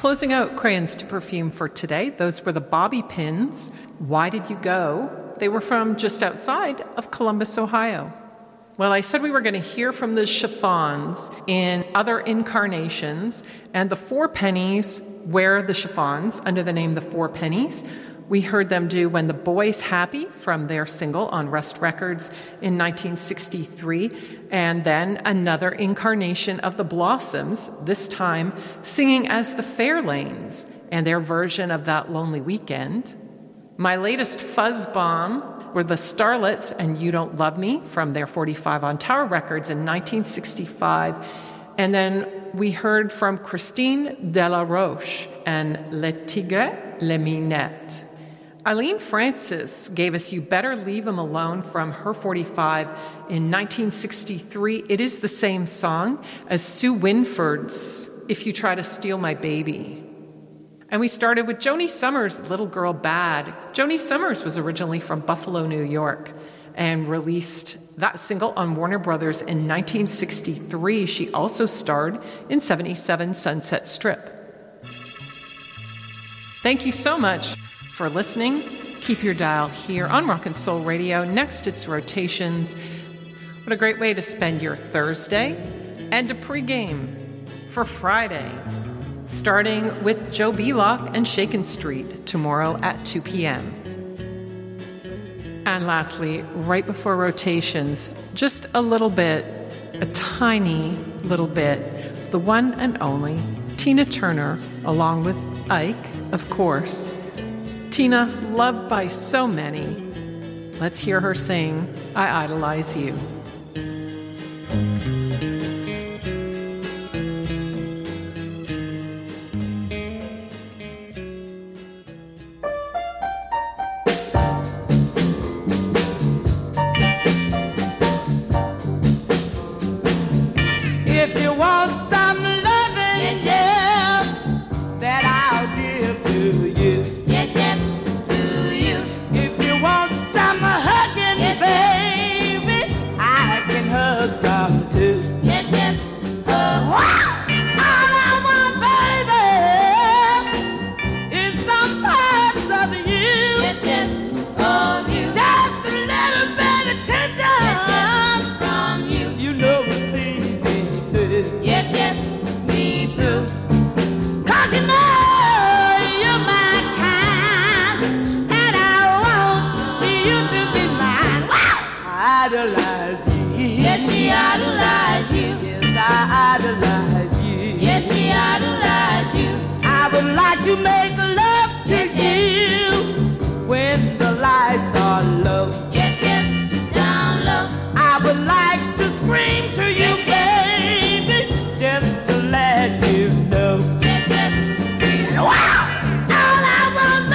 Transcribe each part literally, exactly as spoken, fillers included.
Closing out Crayons to Perfume for today, those were the Bobby Pins. Why Did You Go? They were from just outside of Columbus, Ohio. Well, I said we were going to hear from the Chiffons in other incarnations, and the Four Pennies wear the chiffons under the name The Four Pennies. We heard them do When the Boy's Happy from their single on Rust Records in nineteen sixty-three, and then another incarnation of the Blossoms, this time singing as the Fairlanes and their version of That Lonely Weekend. My latest fuzz bomb were the Starlets and You Don't Love Me from their forty-five on Tower Records in nineteen sixty-five. And then we heard from Christine Delaroche and Le Tigre, Le Minette. Eileen Francis gave us You Better Leave 'Em Alone from her forty-five in nineteen sixty-three. It is the same song as Sue Winford's If You Try to Steal My Baby. And we started with Joni Summers' Little Girl Bad. Joni Summers was originally from Buffalo, New York, and released that single on Warner Brothers in nineteen sixty-three. She also starred in seventy-seven Sunset Strip. Thank you so much for listening. Keep your dial here on Rock and Soul Radio. Next, it's Rotations. What a great way to spend your Thursday and to pregame for Friday, starting with Joe Belock and Shakin' Street tomorrow at two p.m. And lastly, right before Rotations, just a little bit, a tiny little bit, the one and only Tina Turner, along with Ike, of course. Tina, loved by so many. Let's hear her sing I Idolize You. If you want some loving, yes, yeah, that I'll give to you. Yes, yes, to you. If you want some hugging, yes, baby, I can hug some too. Yes, yes, hug. Wow! All I want, baby, is some parts of you. Yes, yes, of you. Just a little bit of attention, yes, yes, from you. You know it's yes, yes, me through. Cause you know you're my kind, and I want you to be mine. Wow! I idolize you. Yes, she idolize you. Yes, I idolize you. Yes, she idolize you. I would like to make love to yes, you yes. when the lights are low. Yes, yes, down low. I would like to scream to you, yes, yes. Just to let you know. Yes, yes. Wow! All I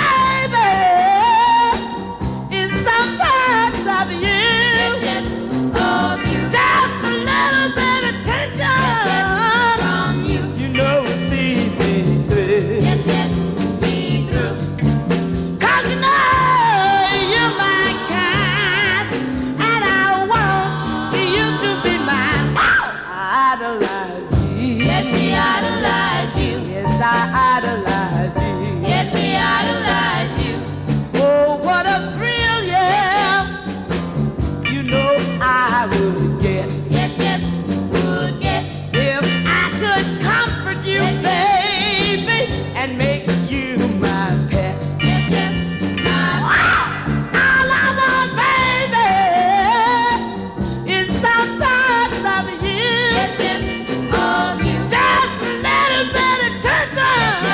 want, baby, is some parts of you. Yes, yes. Of you. Just a little bit of attention. Yes, yes. From you. You know it sees me through. Yes, yes. Me through. Cause you know you're my kind, and I want you to be mine. Wow! I idolize you. Yes, she idolize you. Yes, I idolize you. Yes, she idolize you. Oh, what a thrill, yeah. You know I would get. Yes, yes, would get. If I could comfort you, yes, baby, and make you my pet. Yes, yes, my wow! All I want, baby, is some parts of you. Yes, yes. Of you. Just a little bit of attention.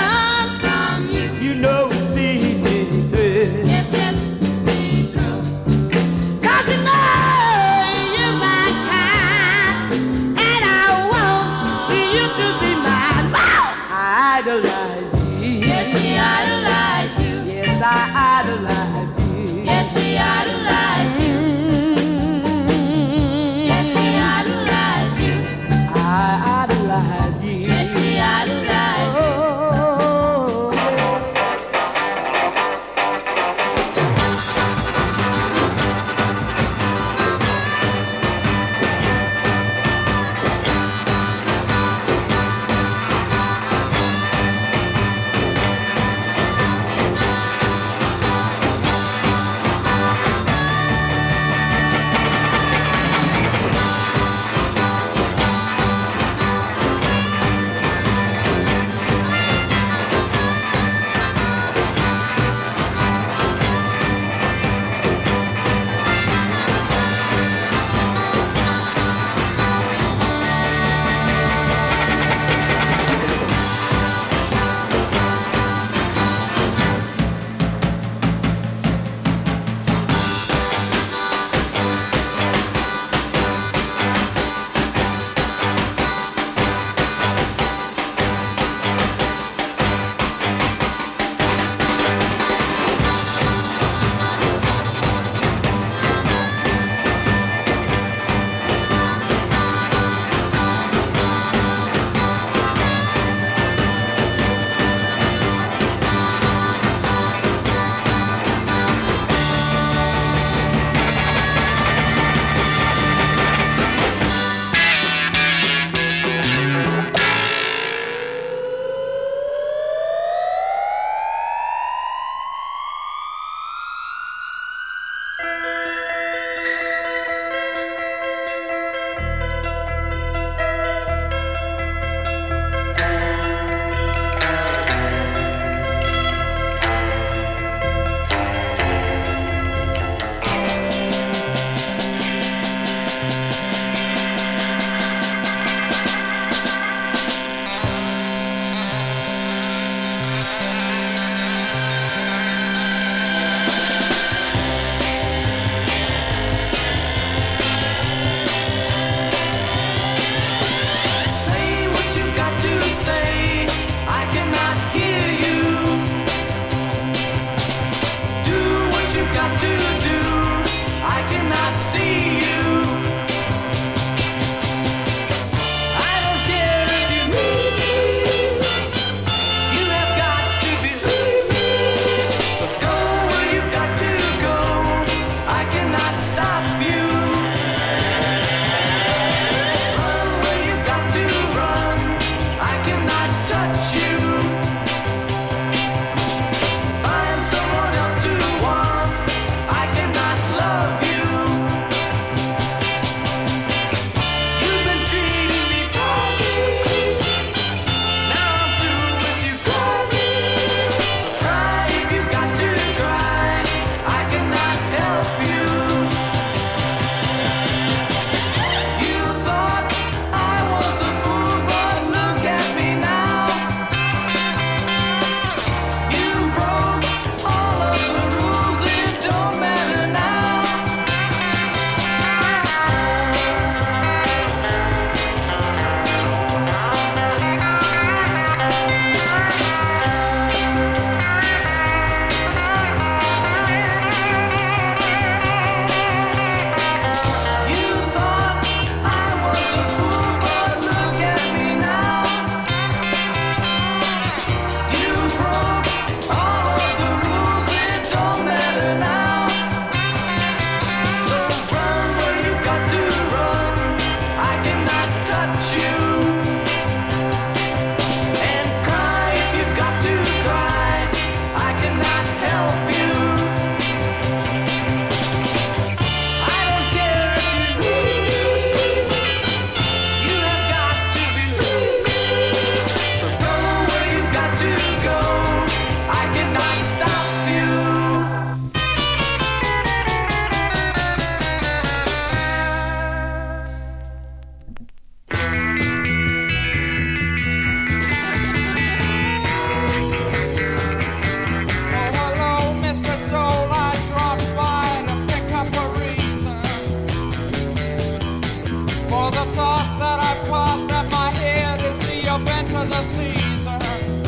of the season.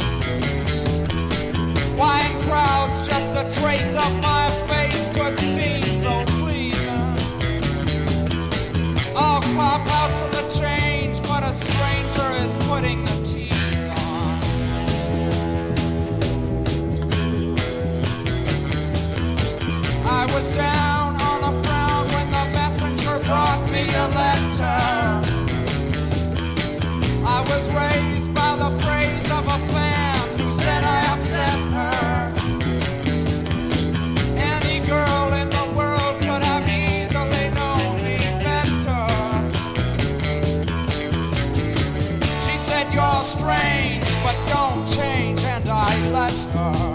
Why in crowds just a trace of my face could seem so pleasing. I'll cop out to the change, but a stranger is putting the tease on. I was down on the ground when the messenger brought me a letter. I was raised by the praise of a fan who said I upset her. Any girl in the world could have easily known me better. She said, you're strange, but don't change, and I let her.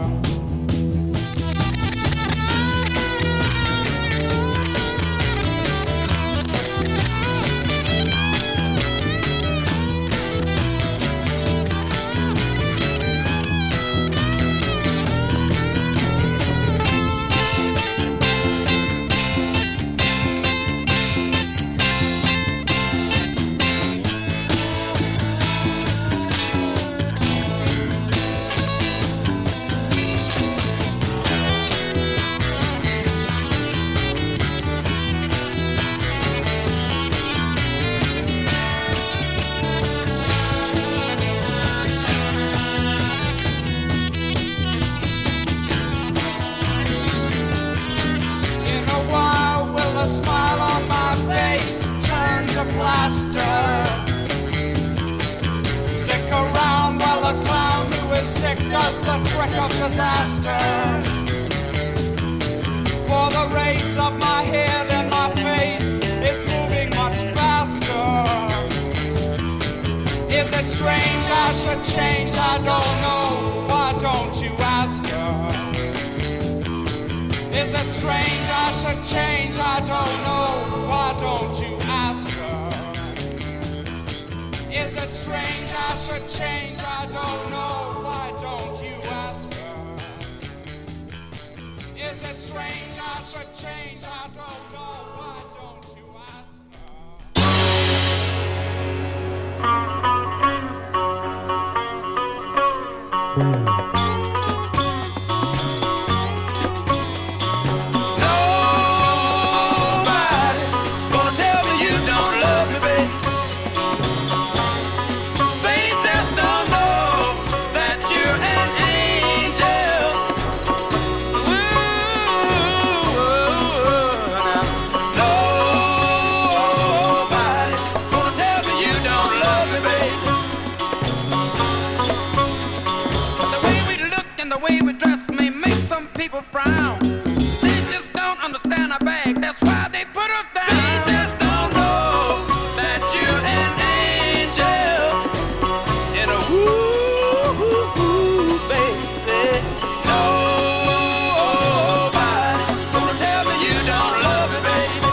Stick around while the clown who is sick does the trick of disaster. For the race of my head and my face is moving much faster. Is it strange I should change? I don't know. Why don't you ask her? Is it strange I should change? I don't know. Why don't you ask her? Is it strange I should change? I don't know. Why don't you ask her? Is it strange I should change? I don't know. Why don't you ask frown. They just don't understand our bag. That's why they put us down. They just don't know that you're an angel in a woo, woo, woo, baby. Nobody gonna tell me you don't love me, baby.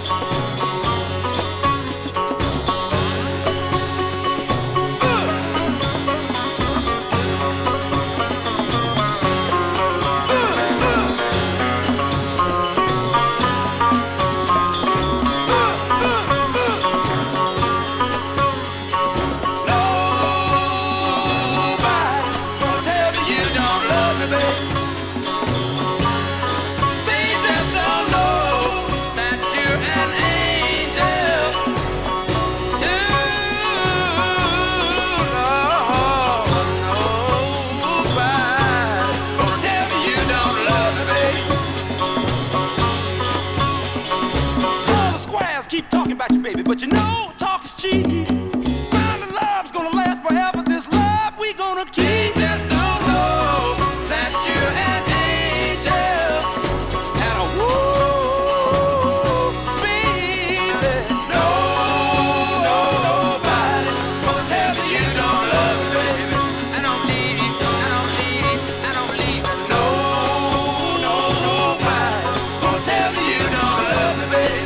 But you know, talk is cheap. Find the love's gonna last forever. This love we gonna keep. They just don't know that you're an angel and a woo, baby. No, no, nobody gonna tell me you don't love me, baby. I don't need it, I don't need it, I don't need it. No, no, nobody gonna tell me you don't love me, baby.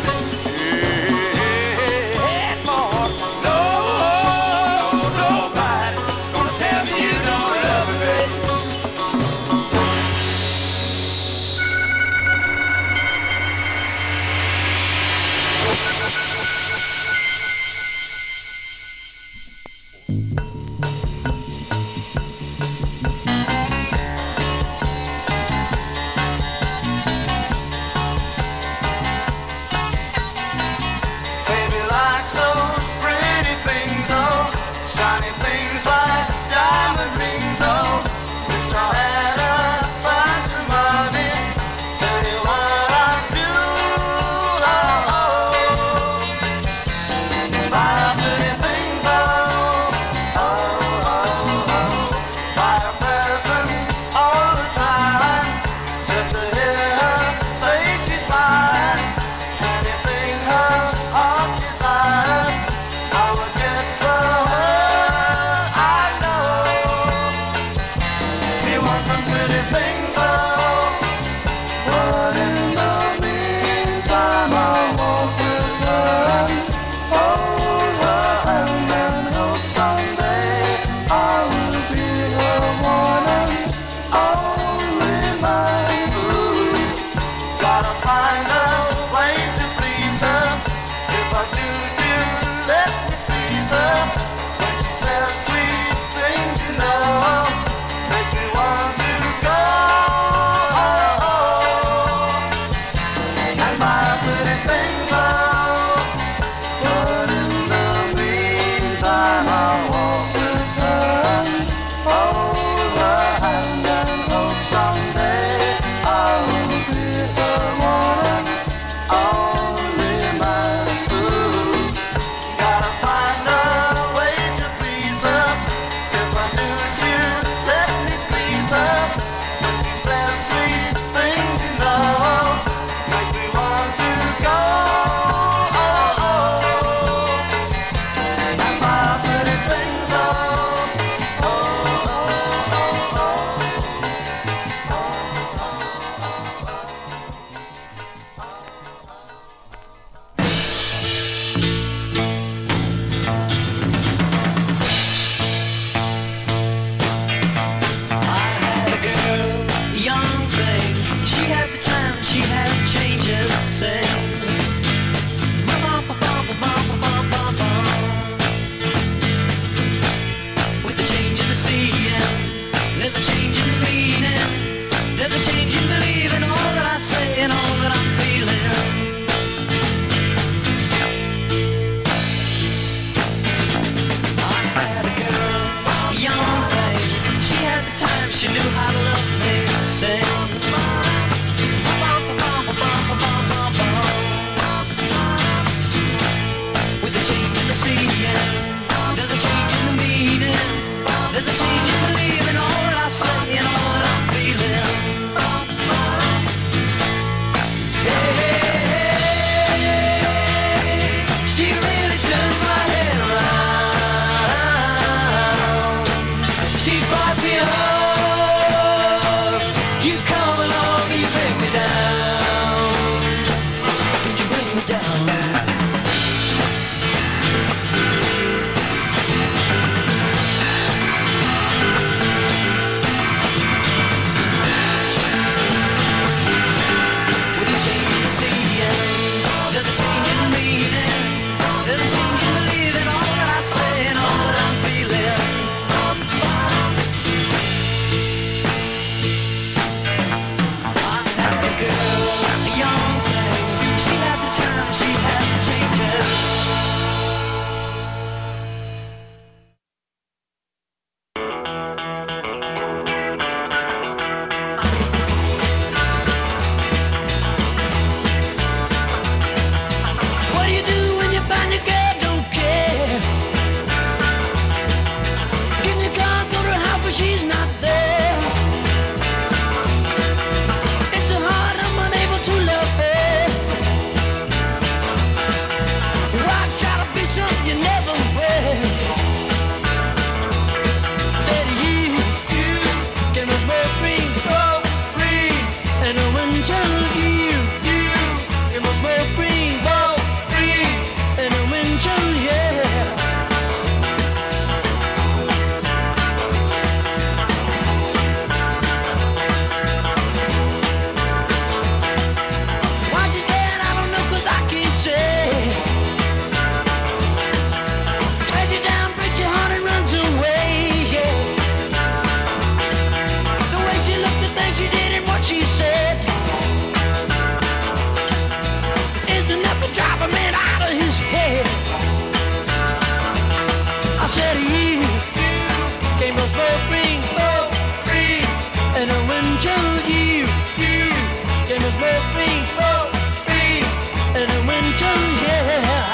said you, you came from Smoke Springs, Smoke Springs, and I went to you, you came from Smoke Springs, Smoke Springs, and I went to yeah.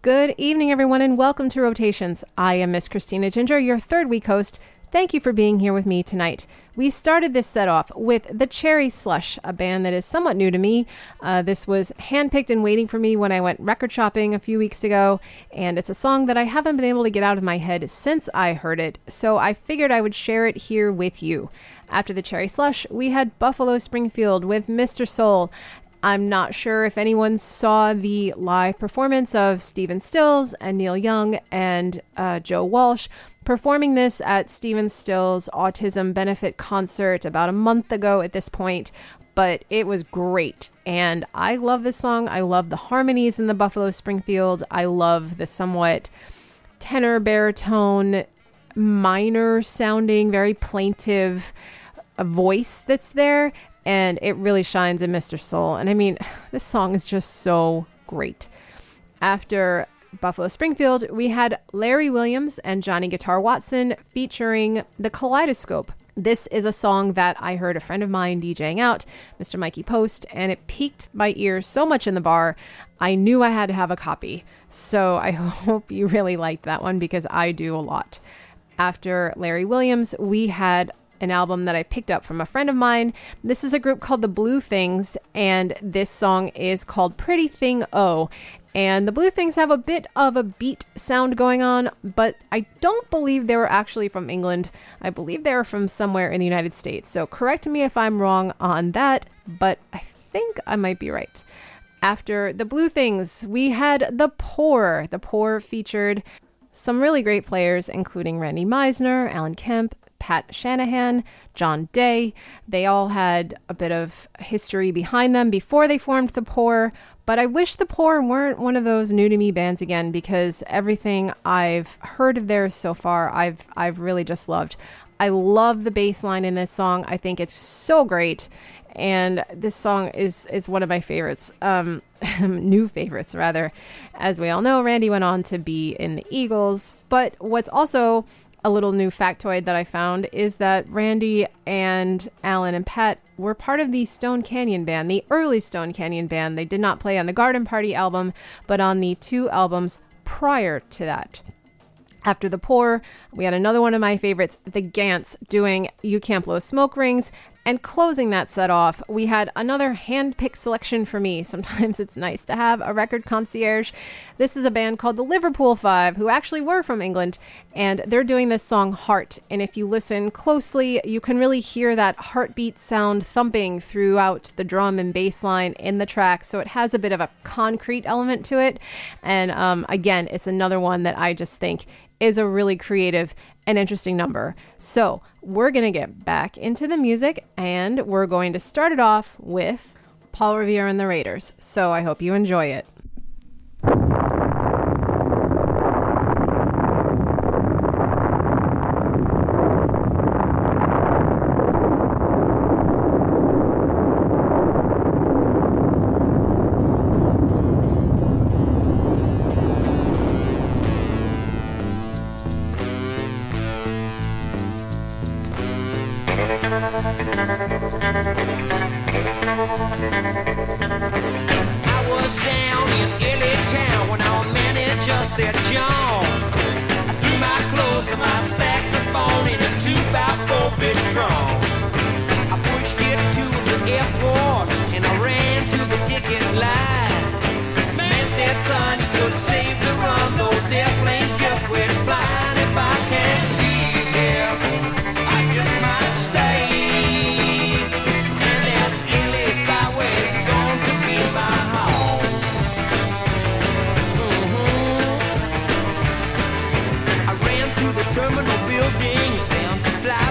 Good evening, everyone, and welcome to Rotations. I am Miss Christina Ginger, your third week host. Thank you for being here with me tonight. We started this set off with The Cherry Slush, a band that is somewhat new to me. Uh, this was handpicked and waiting for me when I went record shopping a few weeks ago, and it's a song that I haven't been able to get out of my head since I heard it, so I figured I would share it here with you. After The Cherry Slush, we had Buffalo Springfield with Mister Soul. I'm not sure if anyone saw the live performance of Stephen Stills and Neil Young and uh, Joe Walsh performing this at Stephen Stills' autism benefit concert about a month ago at this point, but it was great. And I love this song. I love the harmonies in the Buffalo Springfield. I love the somewhat tenor, baritone, minor sounding, very plaintive uh, voice that's there. And it really shines in Mister Soul. And I mean, this song is just so great. After Buffalo Springfield, we had Larry Williams and Johnny Guitar Watson featuring The Kaleidoscope. This is a song that I heard a friend of mine DJing out, Mister Mikey Post, and it piqued my ears so much in the bar, I knew I had to have a copy. So I hope you really liked that one because I do a lot. After Larry Williams, we had an album that I picked up from a friend of mine. This is a group called the Blue Things, and this song is called Pretty Thing O. And the Blue Things have a bit of a beat sound going on, but I don't believe they were actually from England. I believe they were from somewhere in the United States. So correct me if I'm wrong on that, but I think I might be right. After the Blue Things, we had The Poor. The Poor featured some really great players, including Randy Meisner, Alan Kemp, Pat Shanahan, John Day. They all had a bit of history behind them before they formed The Poor, but I wish The Poor weren't one of those new to me bands again because everything I've heard of theirs so far, I've I've really just loved. I love the bass line in this song. I think it's so great, and this song is is one of my favorites, um, new favorites rather. As we all know, Randy went on to be in the Eagles, but what's also a little new factoid that I found is that Randy and Alan and Pat were part of the Stone Canyon Band, the early Stone Canyon Band. They did not play on the Garden Party album, but on the two albums prior to that. After The Poor, we had another one of my favorites, The Gants, doing You Can't Blow Smoke Rings. And closing that set off, we had another hand-picked selection for me. Sometimes it's nice to have a record concierge. This is a band called the Liverpool Five, who actually were from England, and they're doing this song Heart. And if you listen closely, you can really hear that heartbeat sound thumping throughout the drum and bass line in the track. So it has a bit of a concrete element to it. And um, again, it's another one that I just think is a really creative and interesting number. So we're going to get back into the music, and we're going to start it off with Paul Revere and the Raiders. So I hope you enjoy it. I was down in L A town when our manager said, John, I threw my clothes and my saxophone in a two by four bit drum. I pushed it to the airport and I ran to the ticket line. Man said, son, you could save the run. Those airplanes just went flying. If I can't leave here, I just might stay. Terminal building, down to fly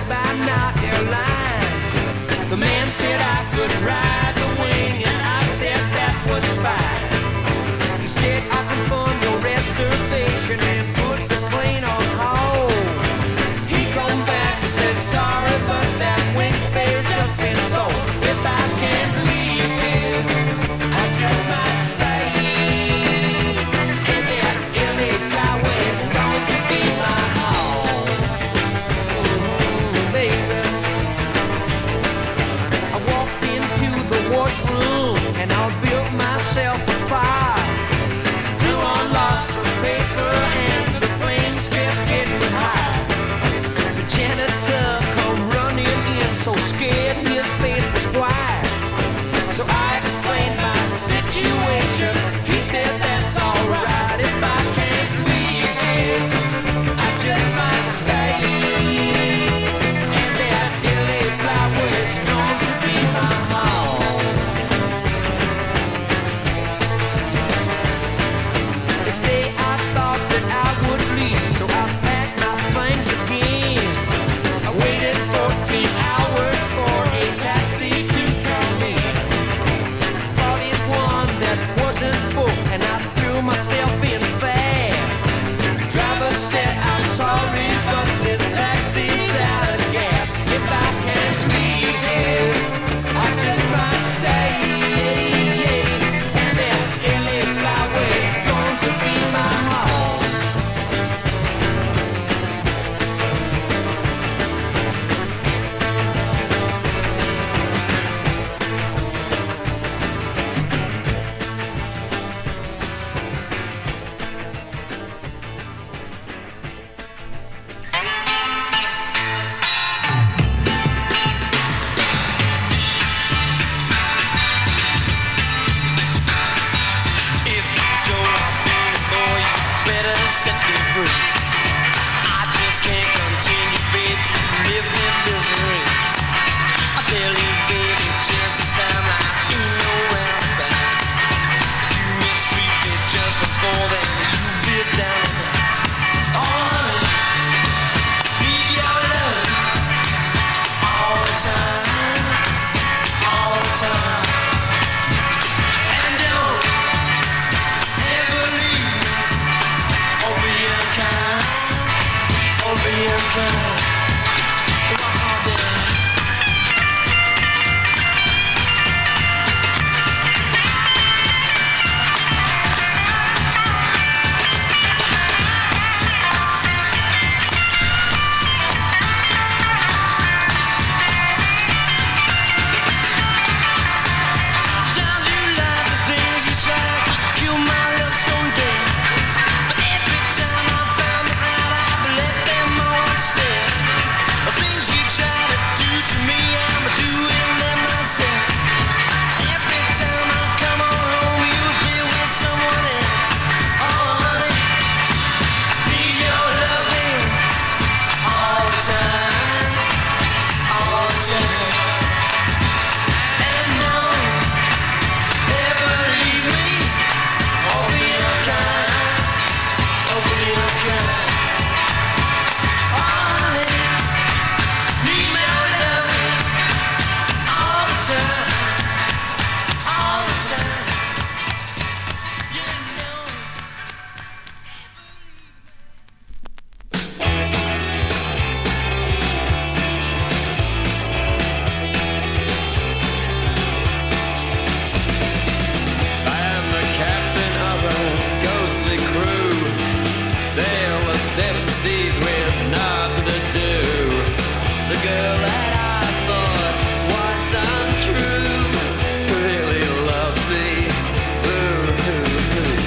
seven seas with nothing to do. The girl that I thought was untrue really loved me. Ooh, ooh, ooh.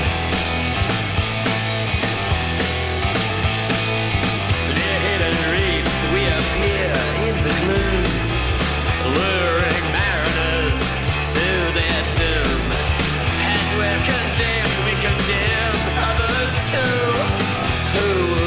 Near hidden reefs we appear in the gloom, luring mariners to their doom. As we're condemned, we condemn others too. Who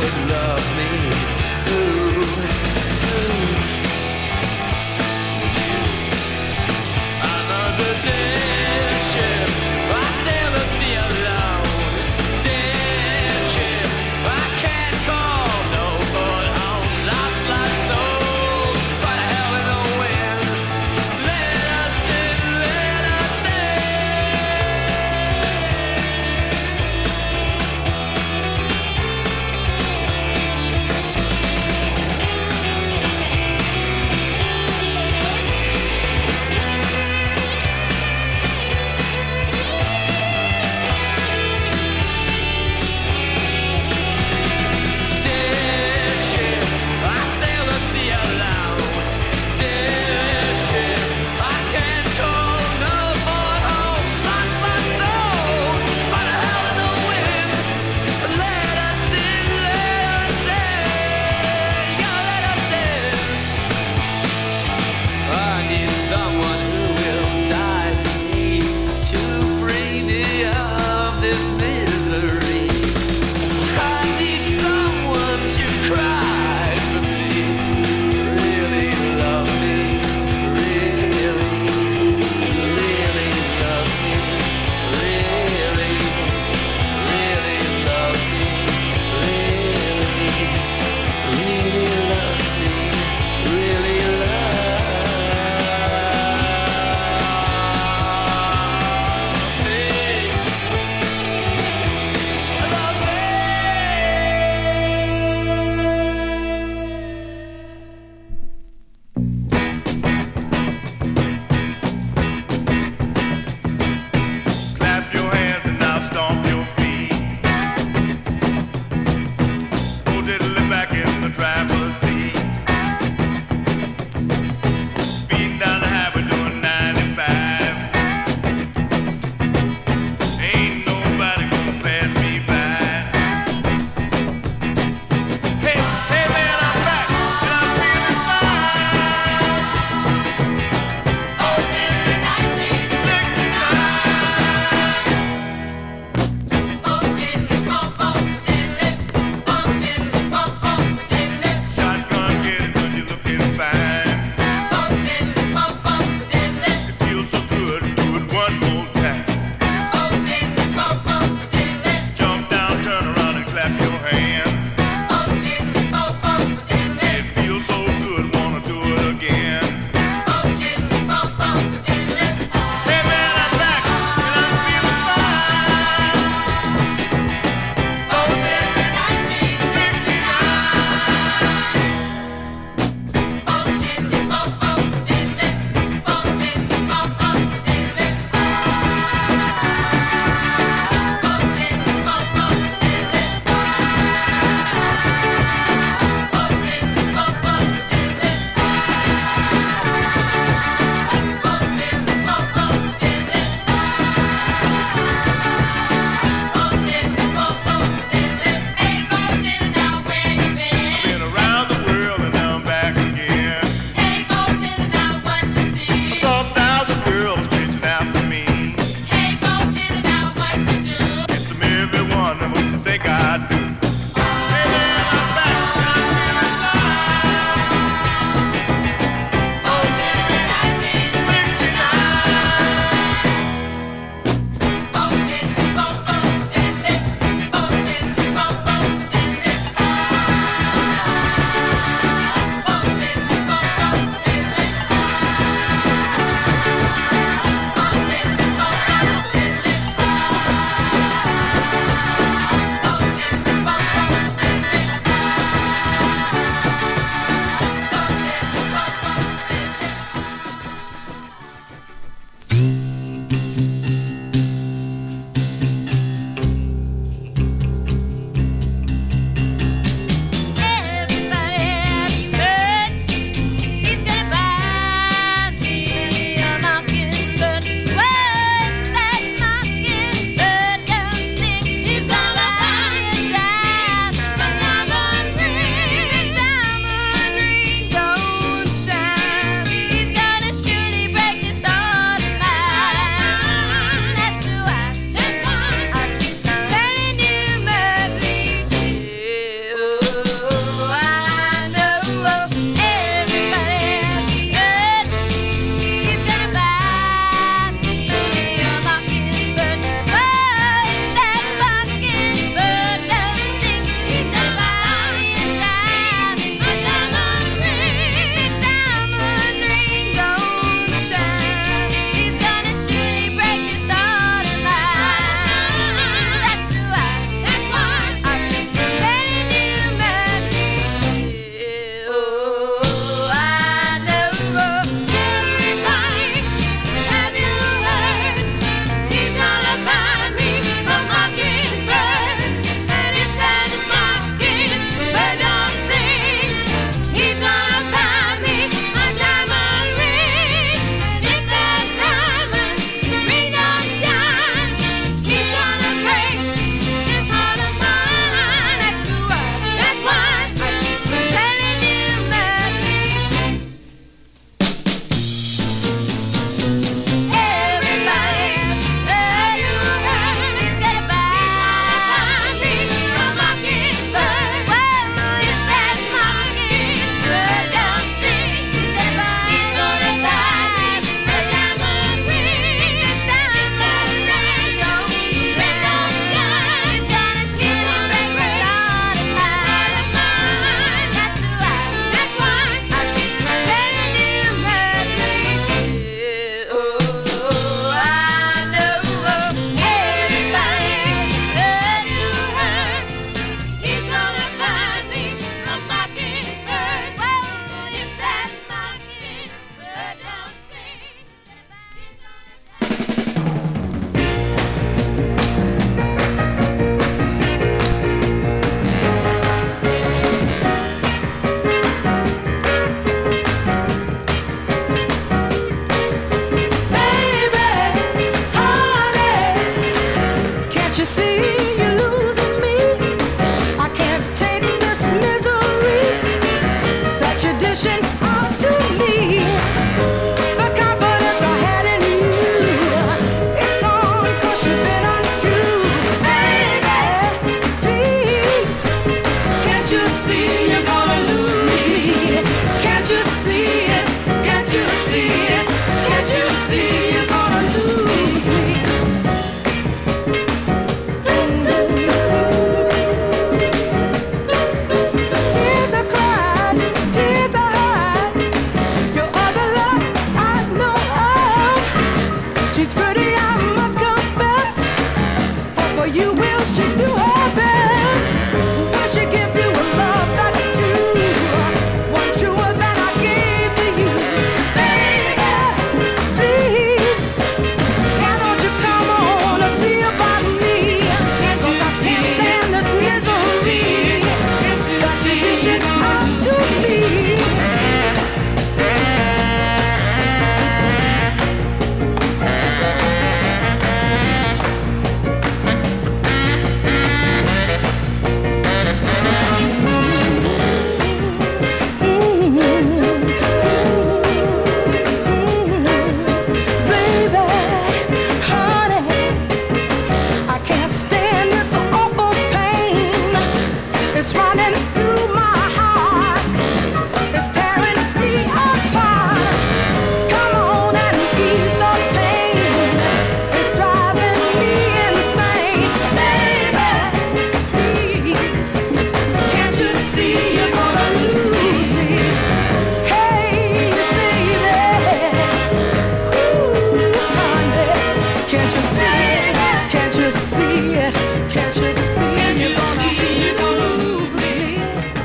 Can't you see it? Can't you see it? Can't you see it? You're gonna, you're gonna lose me.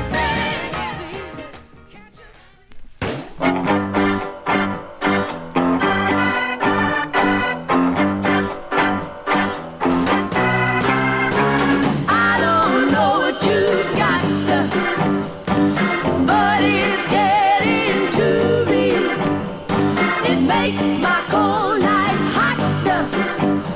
I don't know what you've got, but it's getting to me. It makes my cold nights hot.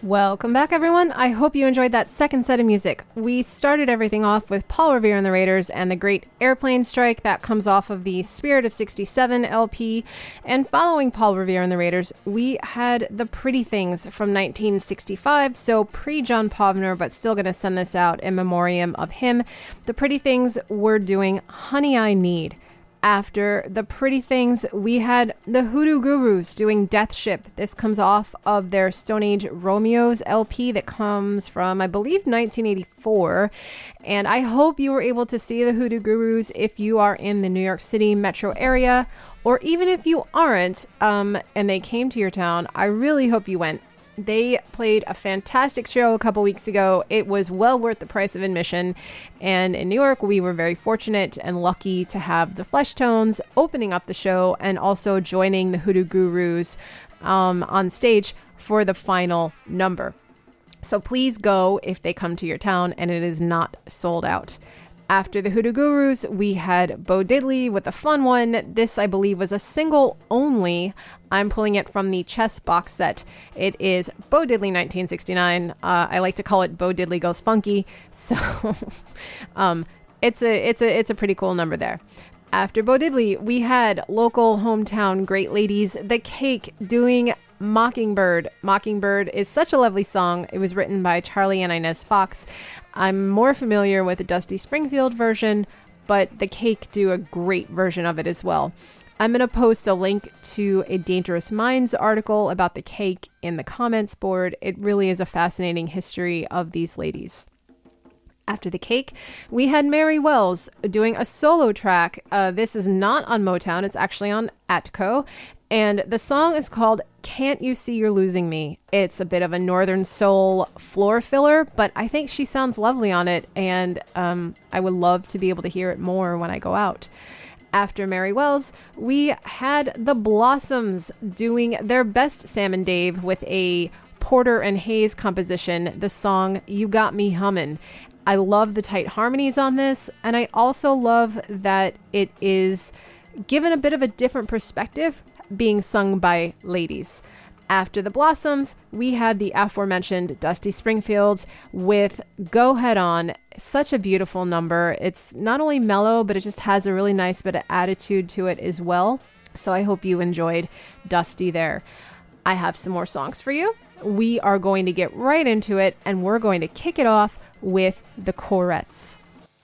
Welcome back, everyone. I hope you enjoyed that second set of music. We started everything off with Paul Revere and the Raiders and the Great Airplane Strike that comes off of the Spirit of sixty-seven L P. And following Paul Revere and the Raiders, we had The Pretty Things from nineteen sixty-five, so pre-John Povner, but still going to send this out in memoriam of him. The Pretty Things were doing Honey I Need. After The Pretty Things, we had the Hoodoo Gurus doing Death Ship. This comes off of their Stone Age Romeos L P that comes from, I believe, nineteen eighty-four. And I hope you were able to see the Hoodoo Gurus if you are in the New York City metro area, or even if you aren't, um, and they came to your town. I really hope you went. They played a fantastic show a couple weeks ago. It was well worth the price of admission. And in New York, we were very fortunate and lucky to have the Fleshtones opening up the show and also joining the Hoodoo Gurus um, on stage for the final number. So please go if they come to your town and it is not sold out. After the Hoodoo Gurus, we had Bo Diddley with a fun one. This, I believe, was a single only. I'm pulling it from the Chess box set. It is Bo Diddley nineteen sixty-nine. Uh, I like to call it Bo Diddley Goes Funky. So um, it's a it's a it's a pretty cool number there. After Bo Diddley, we had local hometown great ladies, The Cake, doing Mockingbird. Mockingbird is such a lovely song. It was written by Charlie and Inez Fox. I'm more familiar with the Dusty Springfield version, but The Cake do a great version of it as well. I'm going to post a link to a Dangerous Minds article about The Cake in the comments board. It really is a fascinating history of these ladies. After The Cake, we had Mary Wells doing a solo track. Uh, this is not on Motown. It's actually on Atco. And the song is called Can't You See You're Losing Me? It's a bit of a Northern Soul floor filler, but I think she sounds lovely on it. And um, I would love to be able to hear it more when I go out. After Mary Wells, we had the Blossoms doing their best Sam and Dave with a Porter and Hayes composition, the song You Got Me Hummin'. I love the tight harmonies on this, and I also love that it is given a bit of a different perspective being sung by ladies. After the Blossoms, we had the aforementioned Dusty Springfield with Go Head On. Such a beautiful number. It's not only mellow, but it just has a really nice bit of attitude to it as well. So I hope you enjoyed Dusty there. I have some more songs for you. We are going to get right into it, and we're going to kick it off with the Corettes.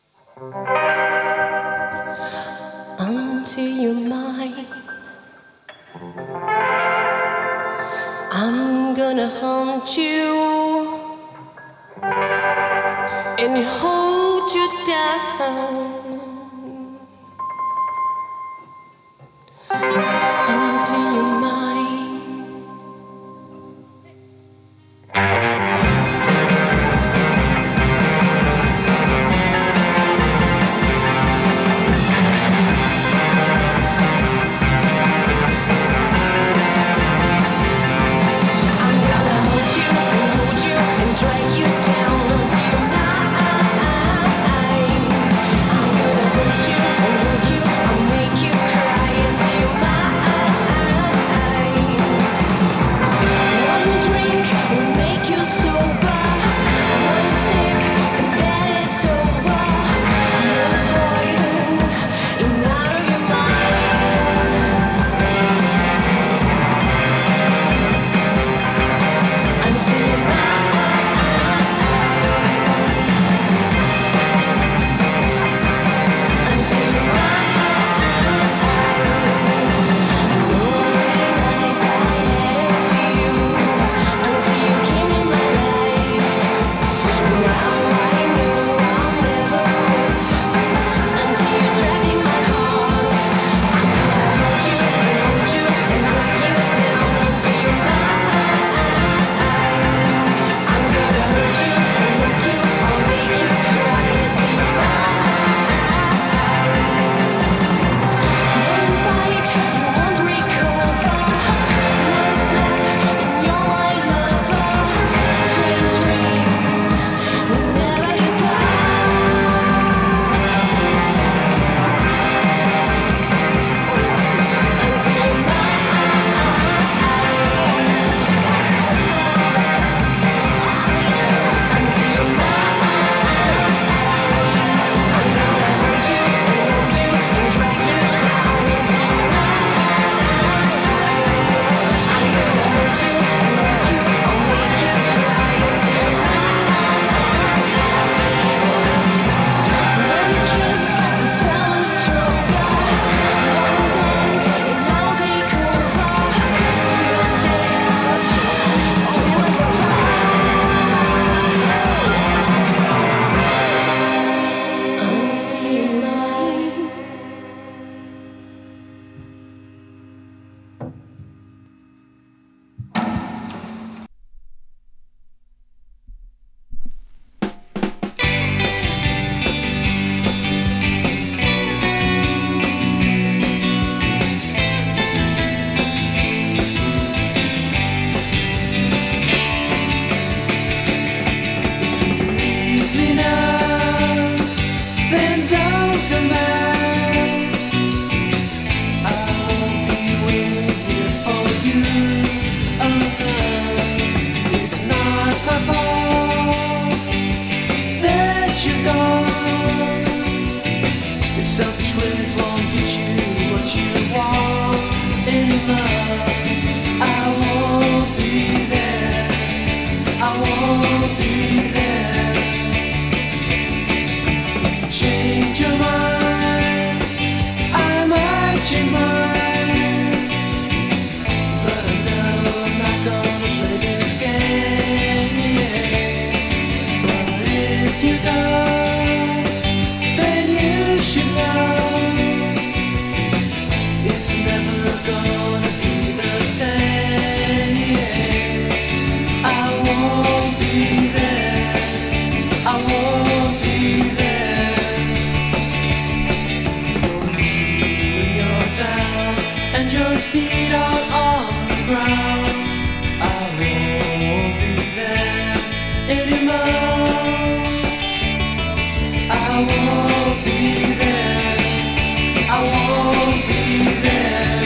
Until you're mine, I'm gonna hunt you and hold you down until you're mine. Drag you down until you're mine. I'm you go. Your selfish ways won't get you what you want anymore. I won't be there. I won't be there. If you change your mind, I might change mine. But I know I'm not gonna play this game. But if you go, then you should know it's never gonna be the same. I won't be there. I won't be there for you when you're down and your feet are on the ground. I won't be there anymore. I won't be there. I won't be there.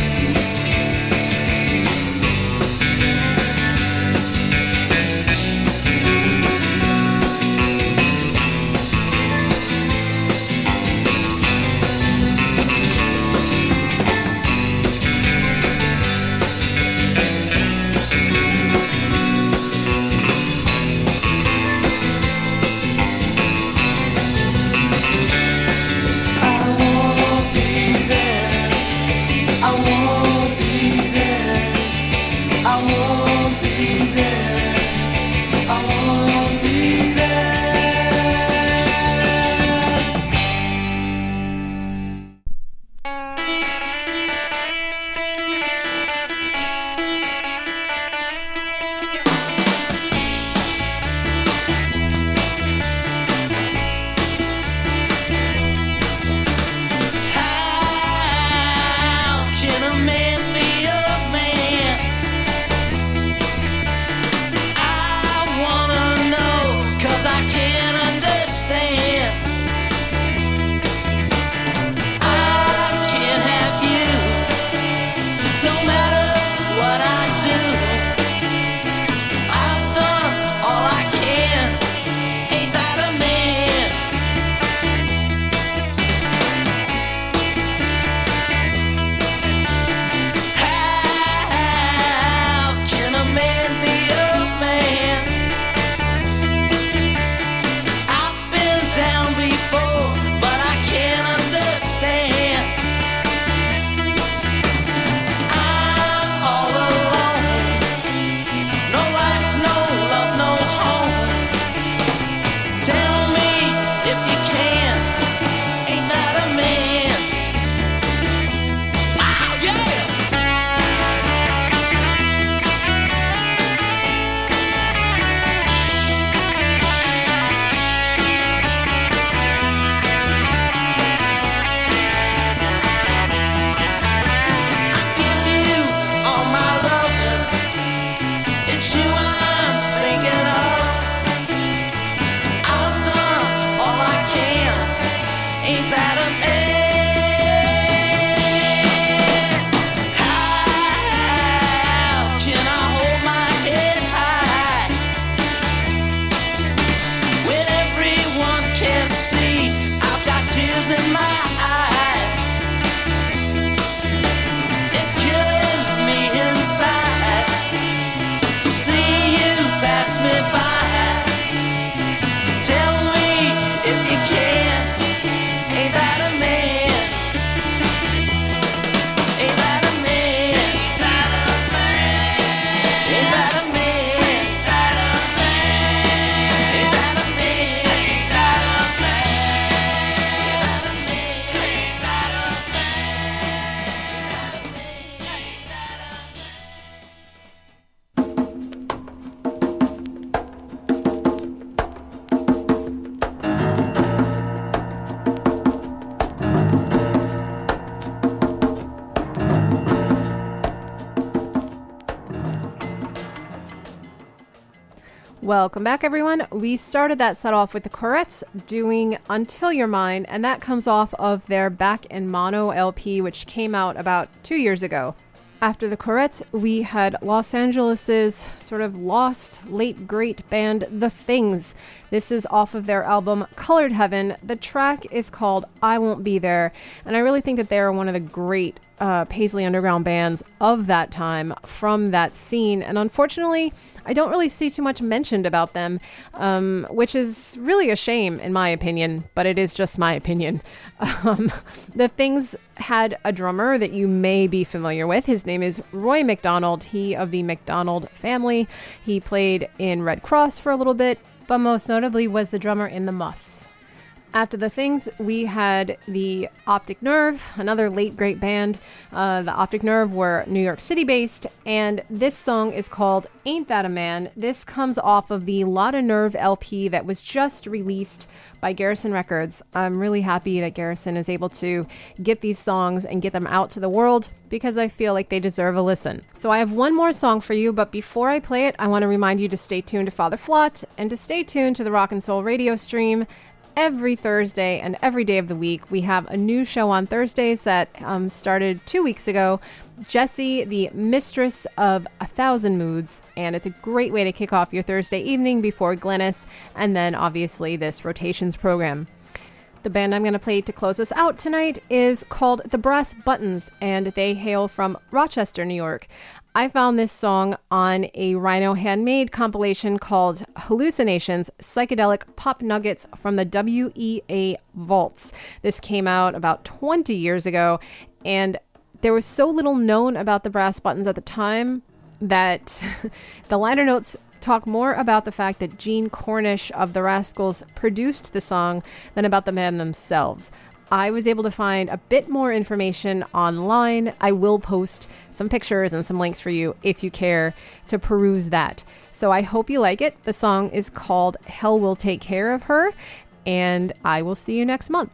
I won't be there. I won't be there. I won't be there. I won't be there. How can a man be a man? I wanna know, 'cause I can't understand. I can't have you, no matter what I do. I've done all I can, ain't that a man? How can a man be a man? I've been down before, but I can't understand. I'm all alone, no life, no love, no home. Tell me if you can, ain't that a man? Wow, yeah! I give you all my loving. It's you I'm thinking of. I've done all I can. Ain't that a man? How can I hold my head high when everyone can see I've got tears in my eyes? It's killing me inside to see you pass me by. Tell me if you can, ain't that a man? Ain't that a man? Ain't that a man? Ain't that a man? Ain't that a man? Welcome back, everyone. We started that set off with the Corettes doing Until You're Mine, and that comes off of their Back in Mono L P, which came out about two years ago. After the Corettes, we had Los Angeles's sort of lost late great band The Things. This is off of their album Colored Heaven. The track is called I Won't Be There, and I really think that they're one of the great uh, Paisley Underground bands of that time from that scene. And unfortunately, I don't really see too much mentioned about them, um, which is really a shame in my opinion, but it is just my opinion. Um, the Things had a drummer that you may be familiar with. His name is Roy McDonald. He of the McDonald family. He played in Red Cross for a little bit, but most notably was the drummer in the Muffs. After the Things, we had the Optic Nerve, another late great band. Uh, the Optic Nerve were New York City based, and this song is called Ain't That a Man. This comes off of the Lotta Nerve L P that was just released by Garrison Records. I'm really happy that Garrison is able to get these songs and get them out to the world because I feel like they deserve a listen. So I have one more song for you, but before I play it, I want to remind you to stay tuned to Father Flott and to stay tuned to the Rock and Soul radio stream. Every Thursday and every day of the week, we have a new show on Thursdays that um, started two weeks ago. Jessie, the mistress of a thousand moods, and it's a great way to kick off your Thursday evening before Glennis, and then obviously this rotations program. The band I'm going to play to close us out tonight is called The Brass Buttons, and they hail from Rochester, New York. I found this song on a Rhino Handmade compilation called Hallucinations, Psychedelic Pop Nuggets from the W E A Vaults. This came out about twenty years ago, and there was so little known about the Brass Buttons at the time that the liner notes talk more about the fact that Gene Cornish of the Rascals produced the song than about the band themselves. I was able to find a bit more information online. I will post some pictures and some links for you if you care to peruse that. So I hope you like it. The song is called Hell Will Take Care of Her, and I will see you next month.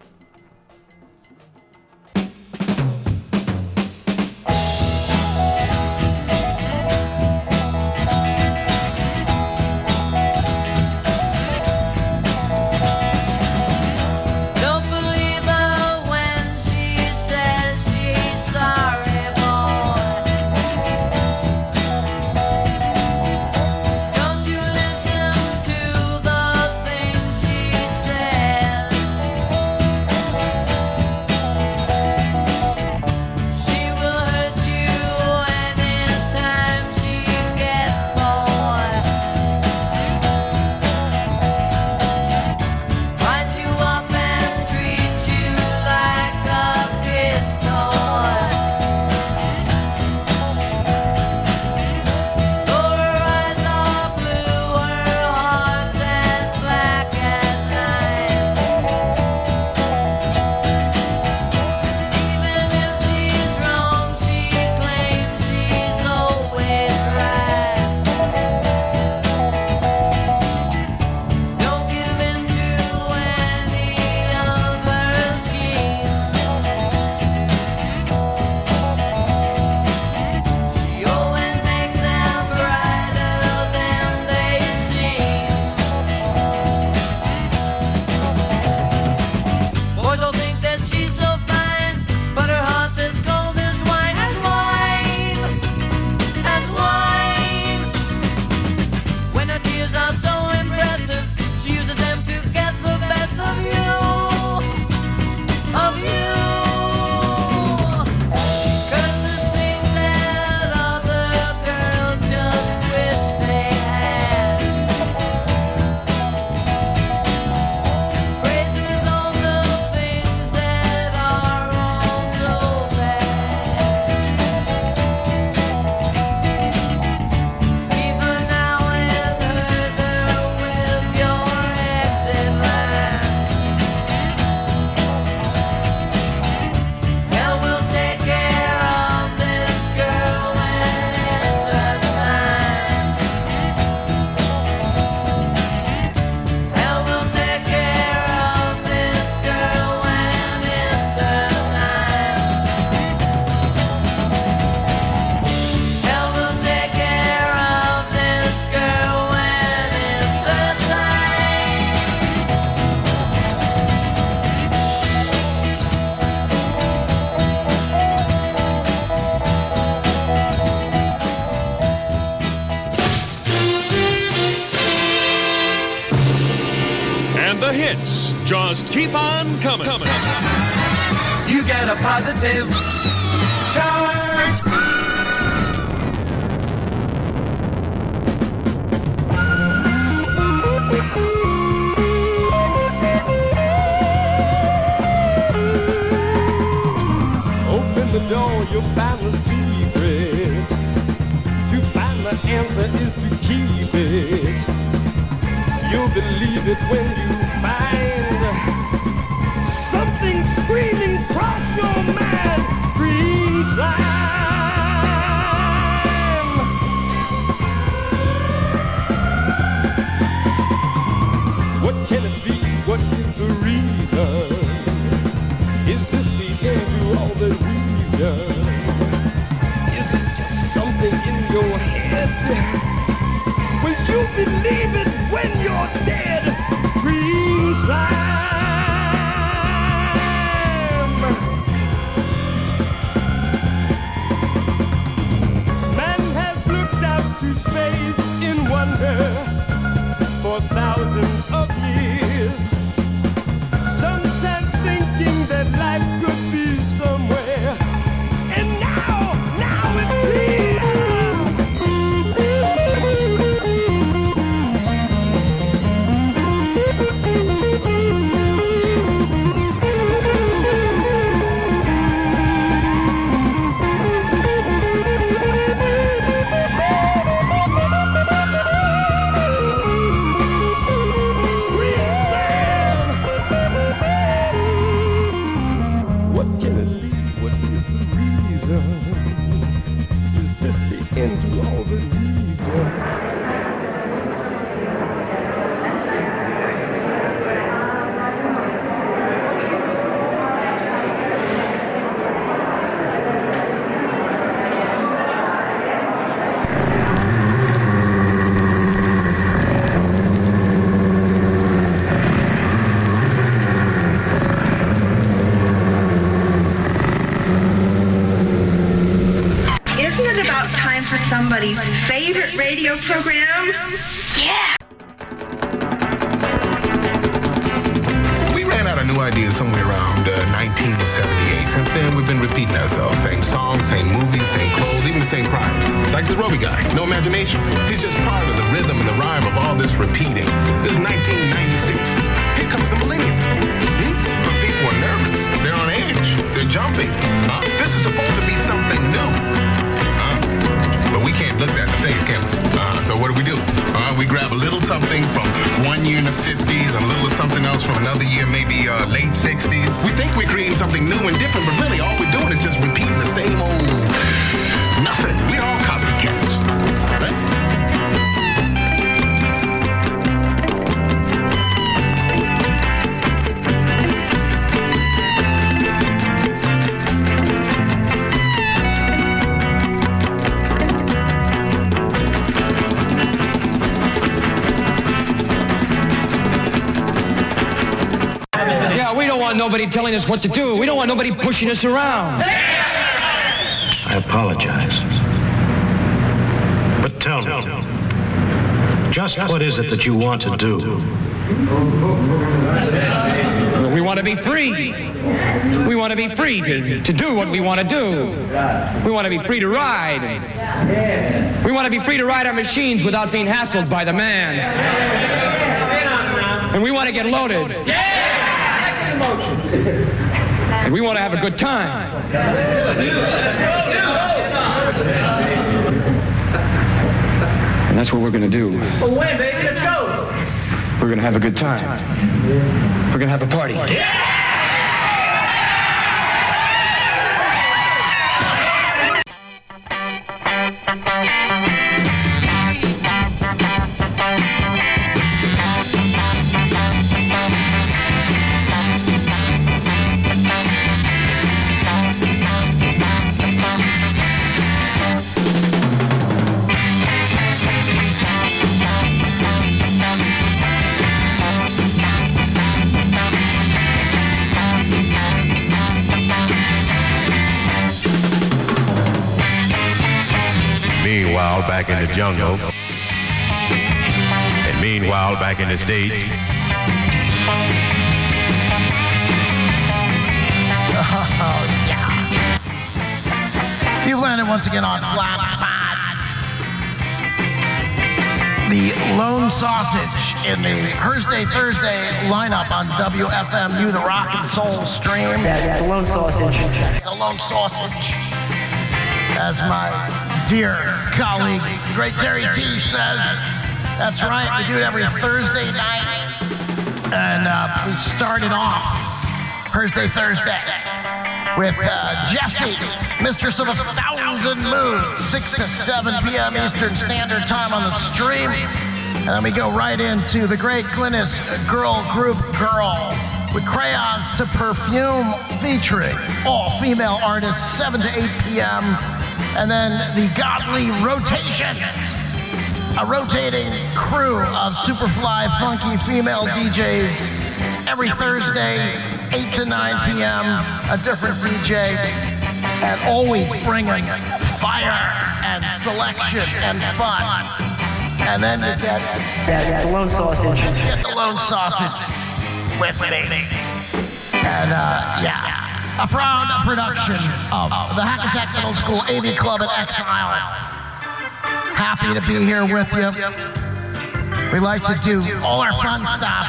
She says hits just keep on coming. coming. You get a positive charge. Open the door, you'll find the secret. To find the answer is to keep it. You'll believe it when you find something screaming across your mind. Green slime. What can it be? What is the reason? Is this the end to all that we've done? Is it just something in your head? Will you believe it when you're dead? Green slime. Man has looked out to space in wonder for thousands of years. Sometimes thinking that life could be somewhere. And now, now it's here. Into all that we've done. Somebody's favorite radio program? Yeah! We ran out of new ideas somewhere around uh, nineteen seventy-eight. Since then, we've been repeating ourselves. Same songs, same movies, same clothes, even the same crimes. Like this Roby guy, no imagination. He's just part of the rhythm and the rhyme of all this repeating. This is nineteen ninety-six. Here comes the millennium. Hmm? But people are nervous. They're on edge. They're jumping. Huh? This is supposed to be something new. But we can't look that in the face, can we? Uh, so what do we do? Uh, we grab a little something from one year in the fifties, and a little of something else from another year, maybe uh, late sixties. We think we're creating something new and different, but really all we're doing is just repeating the same old nothing. We're all copycats, right? We don't want nobody telling us what to do. We don't want nobody pushing us around. I apologize. But tell me, just what is it that you want to do? We want to be free. We want to be free to, to do what we want to do. We want to be free to ride. We want to be free to ride our machines without being hassled by the man. And we want to get loaded. And we want to have a good time. And that's what we're going to do. Well, when, baby? Let's go. We're going to have a good time. We're going to have a party. Yeah! Meanwhile, back in the jungle, and meanwhile, back in the States, Brennan once again on Flat Spot. The Lone Sausage in the Thursday Thursday lineup on W F M U, the Rock and Soul stream. Yes, the Lone Sausage. The Lone Sausage. As my dear colleague, the great Terry T says, that's right, we do it every Thursday night. And uh, we started off Thursday Thursday with uh, Jessie, Mistress of a Thousand Moods, six to seven p.m. Eastern Standard Time on the stream. And then we go right into the great Glynis Girl Group Girl with Crayons to Perfume featuring all female artists, seven to eight p.m. And then the Godly Rotations, a rotating crew of Superfly funky female D Js every Thursday, eight to nine p.m., a different D J, and always bringing fire and selection and fun. And then you get, yes, the Lone Sausage. Get the Lone Sausage with me. And uh, yeah. A proud production of the Hackensack Middle School A V Club in Exile. Happy to be here with you. We like to do all our fun stuff.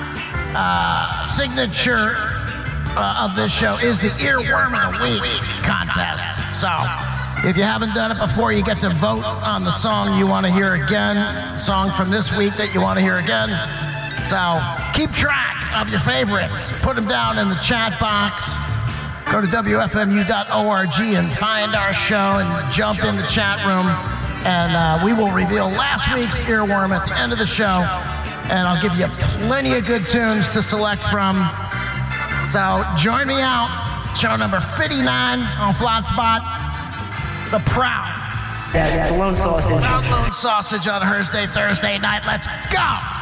Uh, signature uh, of this show is the Earworm of the Week contest. So if you haven't done it before, you get to vote on the song you want to hear again, song from this week that you want to hear again. So keep track of your favorites. Put them down in the chat box. Go to W F M U dot org and find our show and jump in the chat room. And uh, we will reveal last week's Earworm at the end of the show. And I'll give you plenty of good tunes to select from. So join me out. Show number fifty-nine on Flat Spot. The Proud. Yes, the Lone Sausage. Proud Lone Sausage on Thursday, Thursday night. Let's go.